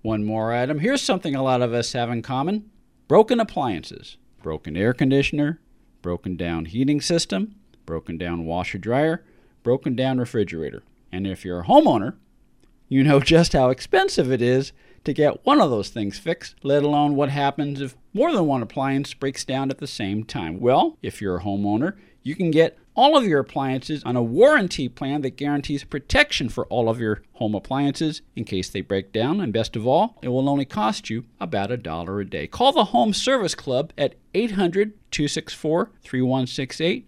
One more item. Here's something a lot of us have in common. Broken appliances. Broken air conditioner, broken down heating system, broken down washer dryer, broken down refrigerator. And if you're a homeowner, you know just how expensive it is to get one of those things fixed, let alone what happens if more than one appliance breaks down at the same time. Well, if you're a homeowner, you can get all of your appliances on a warranty plan that guarantees protection for all of your home appliances in case they break down. And best of all, it will only cost you about $1 a day. Call the Home Service Club at 800-264-3168,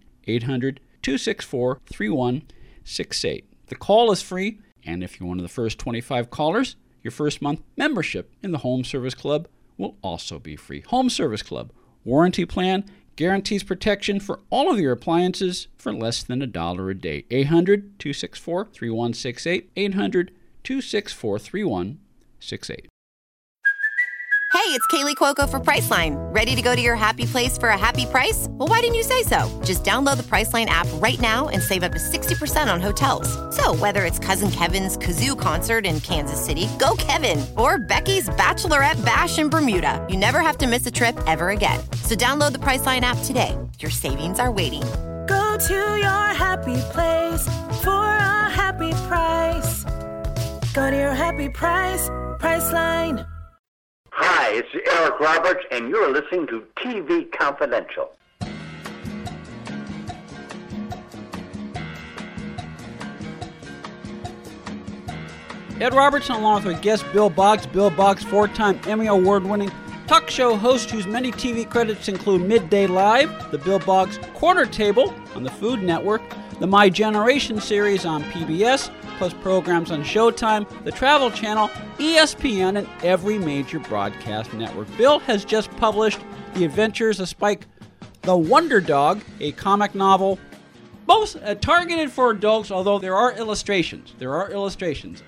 800-264-3168. The call is free, and if you're one of the first 25 callers, your first month membership in the Home Service Club will also be free. Home Service Club, warranty plan, guarantees protection for all of your appliances for less than $1 a day. 800-264-3168, 800-264-3168. Hey, it's Kaylee Cuoco for Priceline. Ready to go to your happy place for a happy price? Well, why didn't you say so? Just download the Priceline app right now and save up to 60% on hotels. So whether it's Cousin Kevin's Kazoo Concert in Kansas City, go Kevin, or Becky's Bachelorette Bash in Bermuda, you never have to miss a trip ever again. So download the Priceline app today. Your savings are waiting. Go to your happy place for a happy price. Go to your happy price, Priceline. Hi, it's Eric Roberts, and you're listening to TV Confidential. Ed Robertson, along with our guest Bill Boggs. Bill Boggs, 4-time Emmy Award-winning talk show host whose many TV credits include Midday Live, the Bill Boggs Corner Table on the Food Network, the My Generation series on PBS, plus programs on Showtime, the Travel Channel, ESPN, and every major broadcast network. Bill has just published The Adventures of Spike the Wonder Dog, a comic novel, both targeted for adults, although there are illustrations. Adults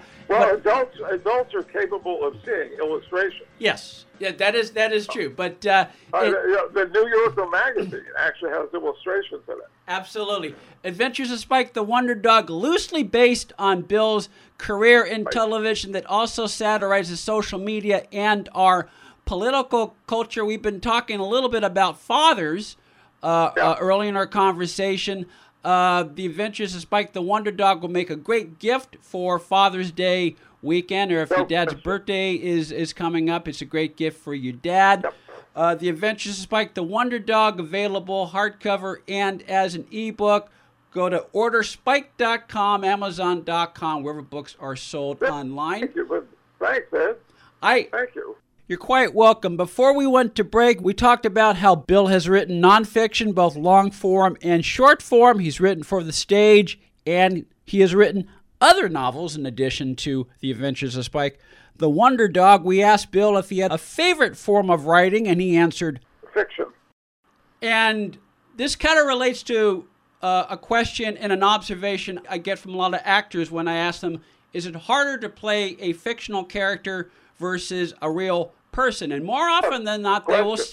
are capable of seeing illustrations. Yes, yeah, that is true. But the New Yorker magazine actually has illustrations in it. Absolutely. Adventures of Spike the Wonder Dog, loosely based on Bill's career in television that also satirizes social media and our political culture. We've been talking a little bit about fathers early in our conversation. The Adventures of Spike the Wonder Dog will make a great gift for Father's Day weekend, or if your dad's birthday is coming up, it's a great gift for your dad. The Adventures of Spike the Wonder Dog, available hardcover and as an ebook. Go to orderspike.com, amazon.com, wherever books are sold online. Thank you. Thanks, Ed. Thank you. You're quite welcome. Before we went to break, we talked about how Bill has written nonfiction, both long form and short form. He's written for the stage, and he has written other novels in addition to The Adventures of Spike the Wonder Dog. We asked Bill if he had a favorite form of writing, and he answered fiction. And this kind of relates to a question and an observation I get from a lot of actors when I ask them, is it harder to play a fictional character versus a real person? And more often than not, they will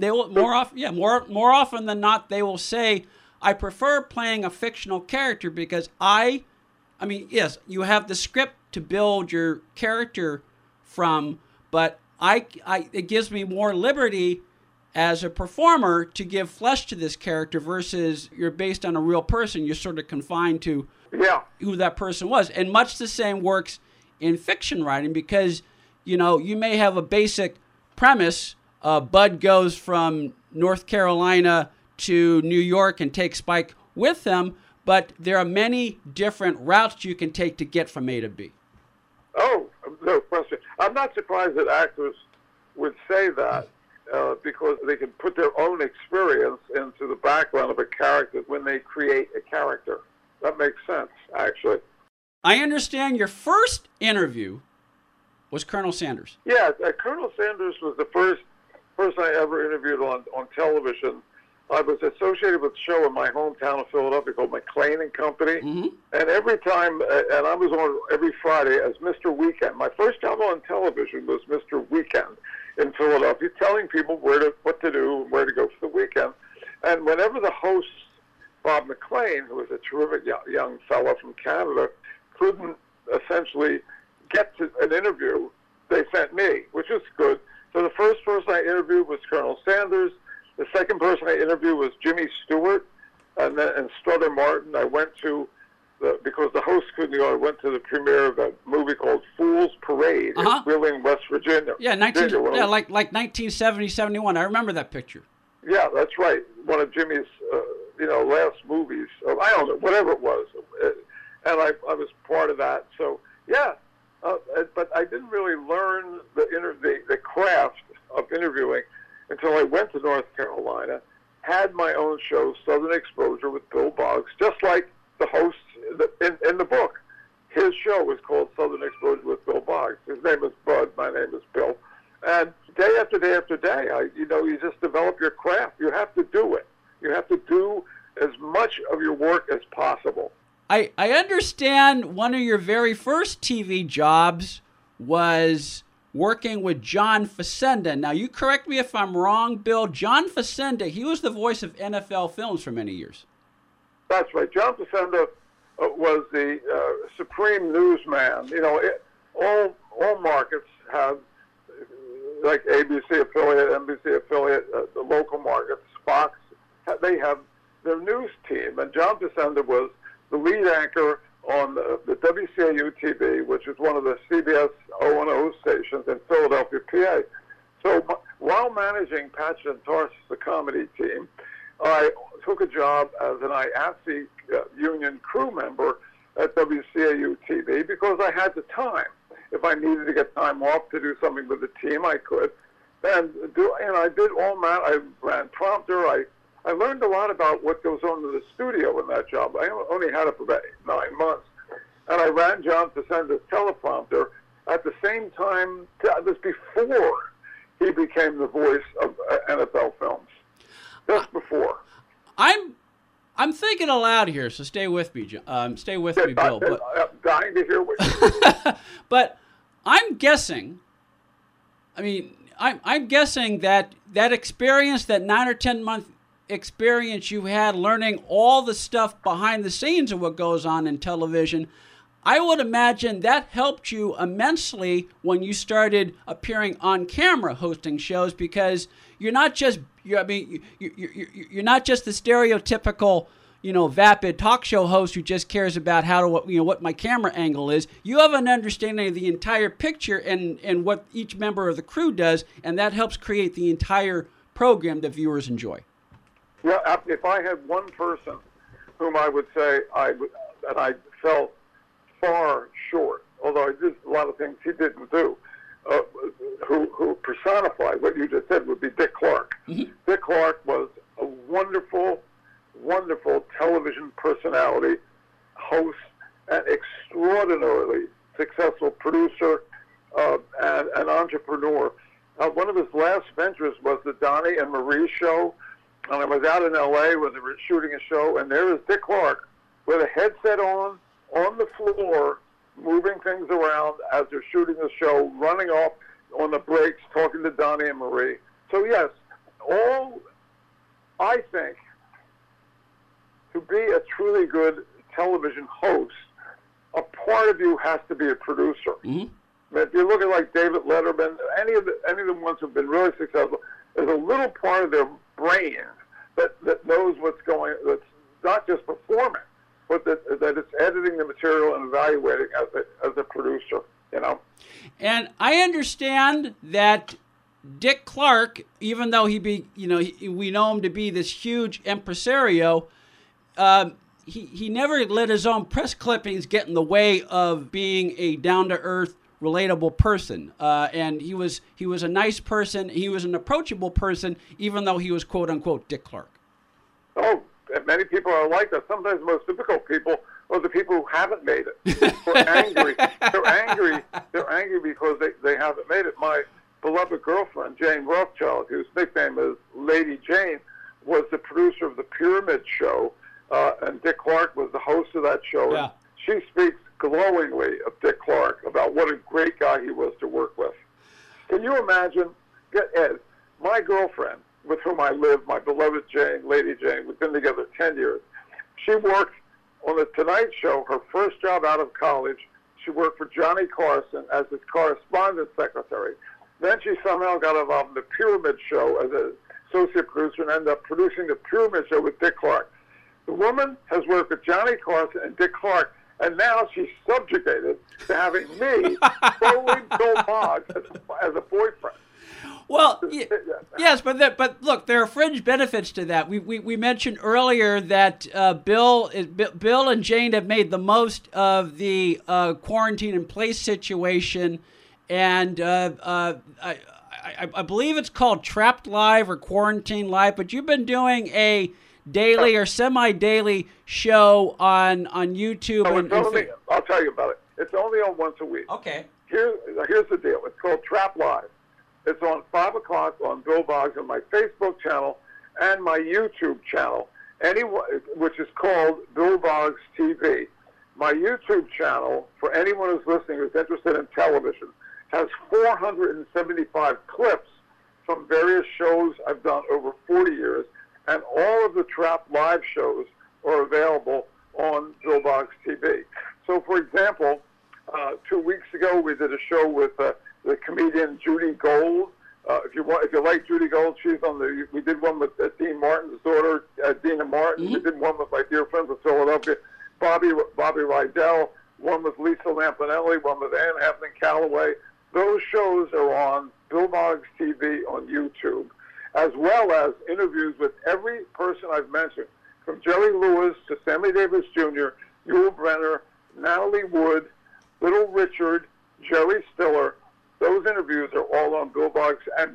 more often than not they will say, I prefer playing a fictional character because I mean, yes, you have the script to build your character from, but it gives me more liberty as a performer to give flesh to this character versus you're based on a real person. You're sort of confined to who that person was. And much the same works in fiction writing because, you know, you may have a basic premise. Bud goes from North Carolina to New York and takes Spike with him, but there are many different routes you can take to get from A to B. Oh, no question. I'm not surprised that actors would say that because they can put their own experience into the background of a character when they create a character. That makes sense, actually. I understand your first interview was Colonel Sanders. Yeah, Colonel Sanders was the first person I ever interviewed on television. I was associated with a show in my hometown of Philadelphia called McLean and Company. Mm-hmm. And every time, and I was on every Friday as Mr. Weekend. My first job on television was Mr. Weekend in Philadelphia, telling people what to do and where to go for the weekend. And whenever the host, Bob McLean, who was a terrific young fellow from Canada, couldn't essentially get to an interview, they sent me, which was good. So the first person I interviewed was Colonel Sanders. The second person I interviewed was Jimmy Stewart, and Strother Martin. I went to, because the host couldn't go, I went to the premiere of a movie called Fool's Parade in Wheeling, West Virginia. Yeah, like 1970, 71. I remember that picture. Yeah, that's right. One of Jimmy's, last movies. I don't know, whatever it was. And I was part of that. So, yeah. But I didn't really learn the craft of interviewing until I went to North Carolina, had my own show, Southern Exposure with Bill Boggs, just like the host in the book. His show was called Southern Exposure with Bill Boggs. His name is Bud. My name is Bill. And day after day after day, you just develop your craft. You have to do it. You have to do as much of your work as possible. I understand one of your very first TV jobs was working with John Facenda. Now, you correct me if I'm wrong, Bill. John Facenda, he was the voice of NFL Films for many years. That's right. John Facenda was the supreme newsman. All markets have, like ABC affiliate, NBC affiliate, the local markets, Fox, they have their news team. And John Facenda was the lead anchor on the WCAU TV, which is one of the CBS O&O stations in Philadelphia, PA. So while managing Patch and Tarsus, the comedy team, I took a job as an IATSE union crew member at WCAU TV because I had the time. If I needed to get time off to do something with the team, I could. And I did all that. I ran prompter. I learned a lot about what goes on in the studio in that job. I only had it for about 9 months. And I ran John Facenda's teleprompter at the same time. This was before he became the voice of NFL Films. Just before. I'm thinking aloud here, so stay with me, Bill. I'm dying to hear what you But I'm guessing. I'm guessing that experience, that 9 or 10 month experience you had learning all the stuff behind the scenes of what goes on in television, I would imagine that helped you immensely when you started appearing on camera hosting shows, because you're not just you're not just the stereotypical vapid talk show host who just cares about what my camera angle is. You have an understanding of the entire picture and what each member of the crew does, and that helps create the entire program that viewers enjoy. Yeah, if I had one person whom I would say that I felt far short, although I did a lot of things he didn't do, who personified what you just said, would be Dick Clark. Mm-hmm. Dick Clark was a wonderful, wonderful television personality, host, and extraordinarily successful producer and an entrepreneur. One of his last ventures was the Donnie and Marie show. And I was out in L.A. when they were shooting a show, and there was Dick Clark with a headset on the floor, moving things around as they're shooting the show, running off on the breaks, talking to Donnie and Marie. So, yes, I think, to be a truly good television host, a part of you has to be a producer. Mm-hmm. If you look at like David Letterman, any of the ones who've been really successful, there's a little part of their brain that knows what's going. That's not just performing, but that it's editing the material and evaluating as a producer. And I understand that Dick Clark, even though we know him to be this huge impresario, he never let his own press clippings get in the way of being a down-to-earth, relatable person. And he was a nice person. He was an approachable person, even though he was quote-unquote Dick Clark. Oh, many people are like that. Sometimes the most difficult people are the people who haven't made it. They're angry. They're angry because they haven't made it. My beloved girlfriend, Jane Rothschild, whose nickname is Lady Jane, was the producer of the Pyramid Show, and Dick Clark was the host of that show. Yeah. She speaks glowingly of Dick Clark, about what a great guy he was to work with. Can you imagine, Ed, my girlfriend, with whom I live, my beloved Jane, Lady Jane, we've been together 10 years. She worked on The Tonight Show, her first job out of college. She worked for Johnny Carson as his correspondence secretary. Then she somehow got involved in the Pyramid Show as an associate producer and ended up producing the Pyramid Show with Dick Clark. The woman has worked with Johnny Carson and Dick Clark, and now she's subjugated to having me, totally Bill Boggs, as a boyfriend. Well, yes, but look, there are fringe benefits to that. We mentioned earlier that Bill and Jane have made the most of the quarantine in place situation, and I believe it's called Trapped Live or Quarantine Live. But you've been doing a daily or semi-daily show on YouTube. I'll tell you about it. It's only on once a week. Okay. Here's the deal. It's called Trapped Live. It's on 5 o'clock on Bill Boggs on my Facebook channel and my YouTube channel, which is called Bill Boggs TV. My YouTube channel, for anyone who's listening who's interested in television, has 475 clips from various shows I've done over 40 years, and all of the Trapped Live shows are available on Bill Boggs TV. So, for example, 2 weeks ago we did a show with the comedian Judy Gold. If you like Judy Gold, she's on the. We did one with Dean Martin's daughter, Dina Martin. Mm-hmm. We did one with my dear friend from Philadelphia, Bobby Rydell. One with Lisa Lampanelli. One with Ann Heflin Calloway. Those shows are on Bill Boggs TV on YouTube, as well as interviews with every person I've mentioned, from Jerry Lewis to Sammy Davis Jr., Yul Brynner, Natalie Wood, Little Richard, Jerry Stiller. Those interviews are all on Bill Boggs and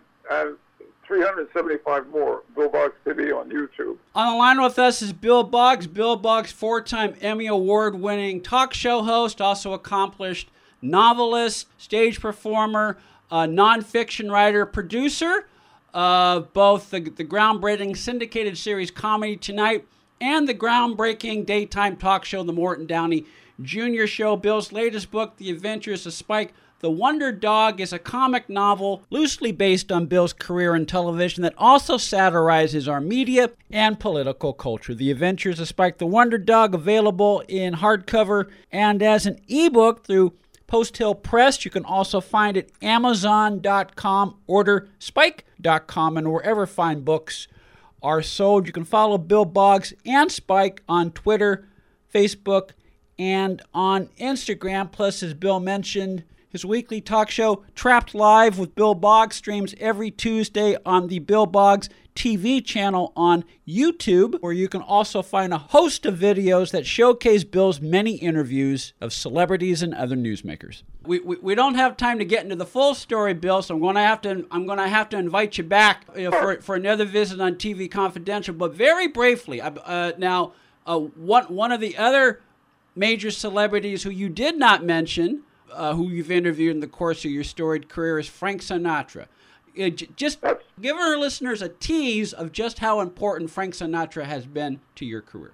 375 more, Bill Boggs TV on YouTube. On the line with us is Bill Boggs. Bill Boggs, 4-time Emmy Award-winning talk show host, also accomplished novelist, stage performer, nonfiction writer, producer of both the groundbreaking syndicated series Comedy Tonight and the groundbreaking daytime talk show The Morton Downey Jr. Show. Bill's latest book, The Adventures of Spike the Wonder Dog, is a comic novel loosely based on Bill's career in television that also satirizes our media and political culture. The Adventures of Spike the Wonder Dog, available in hardcover and as an ebook through Post Hill Press. You can also find it at Amazon.com, order Spike.com, and wherever fine books are sold. You can follow Bill Boggs and Spike on Twitter, Facebook, and on Instagram. Plus, as Bill mentioned, his weekly talk show, Trapped Live with Bill Boggs, streams every Tuesday on the Bill Boggs TV channel on YouTube, where you can also find a host of videos that showcase Bill's many interviews of celebrities and other newsmakers. We don't have time to get into the full story, Bill, so I'm going to have to invite you back for another visit on TV Confidential. But very briefly, now one of the other major celebrities who you did not mention, who you've interviewed in the course of your storied career, is Frank Sinatra. Just give our listeners a tease of just how important Frank Sinatra has been to your career.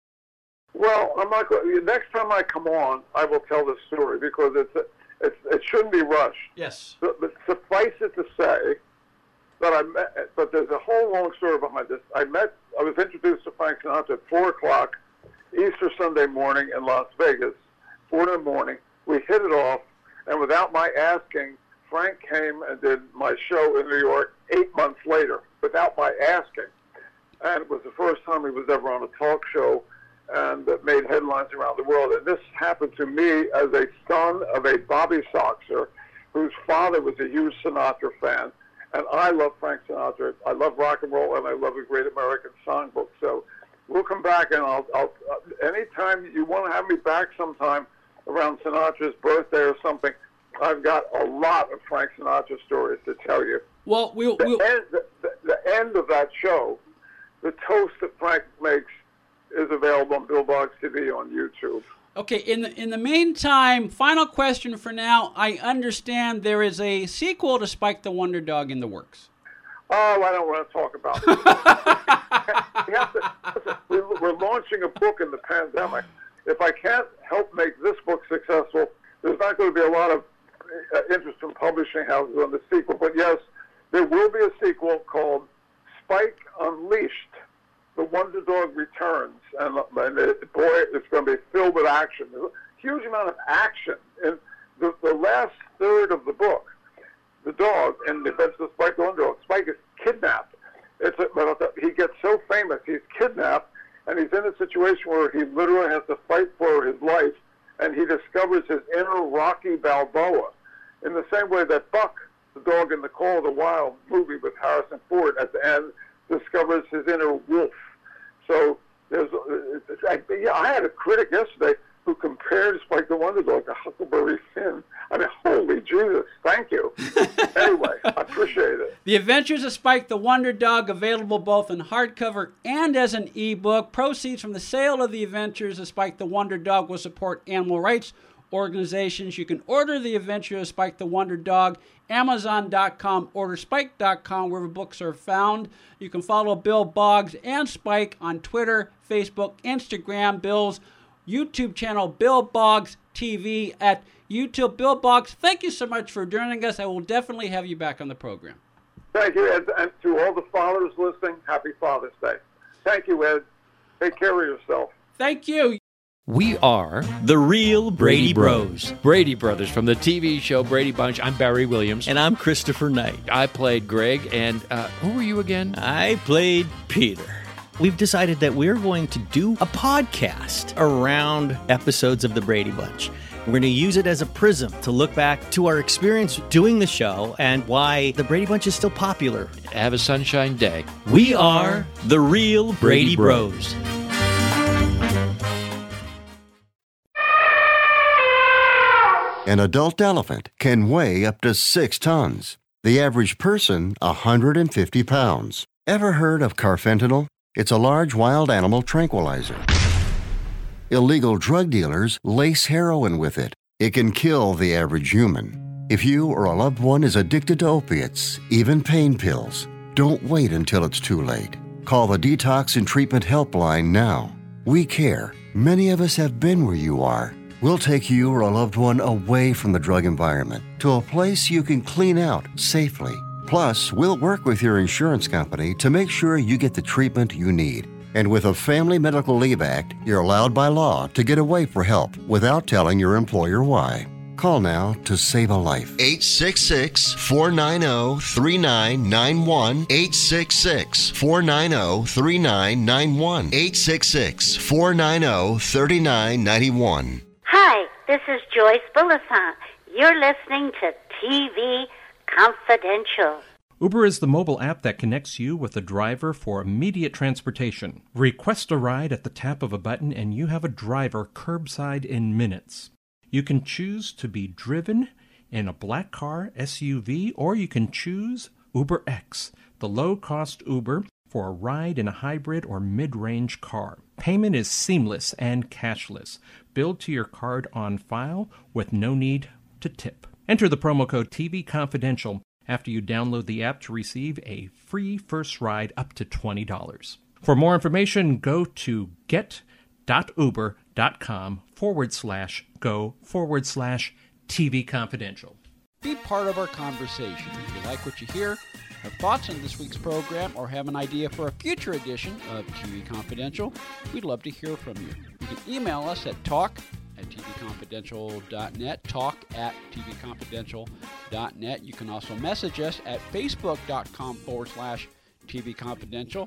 Well, I'm not going. Next time I come on, I will tell this story because it shouldn't be rushed. Yes. But suffice it to say that but there's a whole long story behind this. I was introduced to Frank Sinatra at 4 o'clock Easter Sunday morning in Las Vegas. 4 in the morning. We hit it off, and without my asking, Frank came and did my show in New York 8 months later, without my asking. And it was the first time he was ever on a talk show, and that made headlines around the world. And this happened to me as a son of a Bobby Soxer, whose father was a huge Sinatra fan. And I love Frank Sinatra. I love rock and roll, and I love the Great American Songbook. So we'll come back, and I'll anytime you want to have me back sometime around Sinatra's birthday or something, I've got a lot of Frank Sinatra stories to tell you. Well, the end of that show, the toast that Frank makes, is available on Bill Boggs TV on YouTube. Okay, in the meantime, final question for now. I understand there is a sequel to Spike the Wonder Dog in the works. Oh, I don't want to talk about it. We're launching a book in the pandemic. If I can't help make this book successful, there's not going to be a lot of interest from publishing houses on the sequel. But yes, there will be a sequel called Spike Unleashed. The Wonder Dog Returns. And boy, it's going to be filled with action. huge amount of action. In the last third of the book, the dog, and the Adventures of Spike the Wonder Dog, Spike is kidnapped. He gets so famous, he's kidnapped, and he's in a situation where he literally has to fight for his life, and he discovers his inner Rocky Balboa. In the same way that Buck, the dog in the Call of the Wild movie with Harrison Ford at the end, discovers his inner wolf. So I had a critic yesterday who compared Spike the Wonder Dog to Huckleberry Finn. I mean, holy Jesus, thank you. Anyway, I appreciate it. The Adventures of Spike the Wonder Dog, available both in hardcover and as an ebook. Proceeds from the sale of The Adventures of Spike the Wonder Dog will support animal rights organizations. You can order The Adventures of Spike the Wonder Dog, Amazon.com, orderspike.com, wherever books are found. You can follow Bill Boggs and Spike on Twitter, Facebook, Instagram. Bill's YouTube channel, Bill Boggs TV at YouTube. Bill Boggs, thank you so much for joining us. I will definitely have you back on the program. Thank you, Ed. And to all the fathers listening, happy Father's Day. Thank you, Ed. Take care of yourself. Thank you. We are the real Brady Bros. Brady Brothers from the TV show Brady Bunch. I'm Barry Williams. And I'm Christopher Knight. I played Greg. And who were you again? I played Peter. We've decided that we're going to do a podcast around episodes of the Brady Bunch. We're going to use it as a prism to look back to our experience doing the show and why the Brady Bunch is still popular. Have a sunshine day. We are the real Brady Bros. An adult elephant can weigh up to 6 tons. The average person, 150 pounds. Ever heard of carfentanil? It's a large wild animal tranquilizer. Illegal drug dealers lace heroin with it. It can kill the average human. If you or a loved one is addicted to opiates, even pain pills, don't wait until it's too late. Call the Detox and Treatment Helpline now. We care. Many of us have been where you are. We'll take you or a loved one away from the drug environment to a place you can clean out safely. Plus, we'll work with your insurance company to make sure you get the treatment you need. And with a Family Medical Leave Act, you're allowed by law to get away for help without telling your employer why. Call now to save a life. 866-490-3991. 866-490-3991. 866-490-3991. Hi, this is Joyce Bullisan. You're listening to TV Confidential. Uber is the mobile app that connects you with a driver for immediate transportation. Request a ride at the tap of a button and you have a driver curbside in minutes. You can choose to be driven in a black car, SUV, or you can choose UberX, the low-cost Uber for a ride in a hybrid or mid-range car. Payment is seamless and cashless, billed to your card on file with no need to tip. Enter the promo code TV Confidential after you download the app to receive a free first ride up to $20. For more information, go to get.uber.com/go/TV Confidential. Be part of our conversation. If you like what you hear, have thoughts on this week's program, or have an idea for a future edition of TV Confidential, we'd love to hear from you. You can email us at talk@tvconfidential.net, talk@tvconfidential.net. You can also message us at facebook.com/TV Confidential,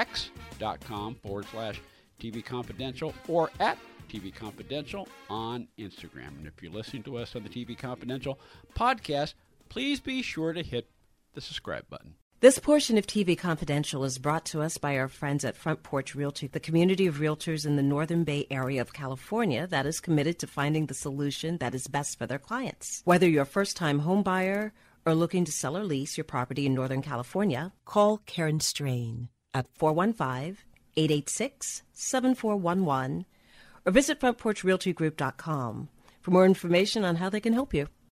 x.com/TV Confidential, or at TV Confidential on Instagram. And if you're listening to us on the TV Confidential podcast, please be sure to hit the subscribe button. This portion of TV Confidential is brought to us by our friends at Front Porch Realty, the community of realtors in the Northern Bay area of California that is committed to finding the solution that is best for their clients. Whether you're a first-time home buyer or looking to sell or lease your property in Northern California, call Karen Strain at 415-886-7411 or visit frontporchrealtygroup.com for more information on how they can help you.